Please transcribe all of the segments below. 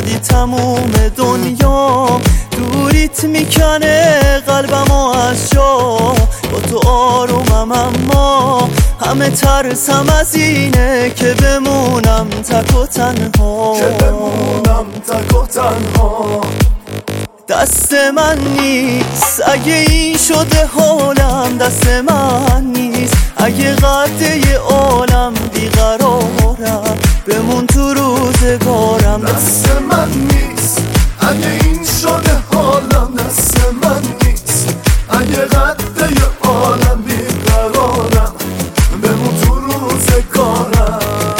شدی تموم دنیا، دوریت میکنه قلبمو از جا. با تو آرومم اما همه ترسم از اینه که بمونم تک و تنها، دست من نیست اگه این شده حالم، دست من نیست اگه قده عالم بیقرارم، بمون تو روزگارم. دست من نیست اگه این شده حالم، دست من نیست اگه قده عالم بیقرارم، بمون تو روزگارم.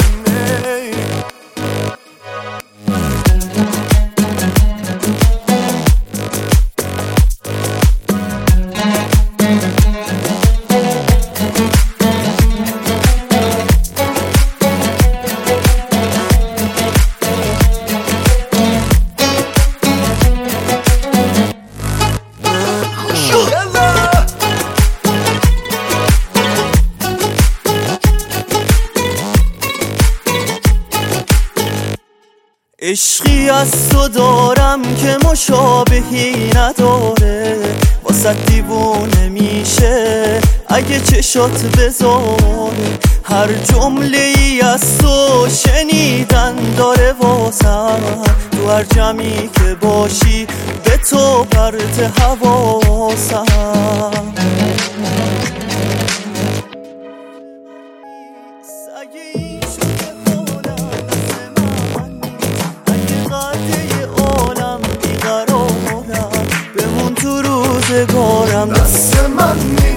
عشقی از تو دارم که مشابهی نداره، واسه دیوونه میشه اگه چشات بذاره. هر جمله ای از تو شنیدن داره واسم، تو هر جمعی که باشی به تو پرت حواسم. دست من نیست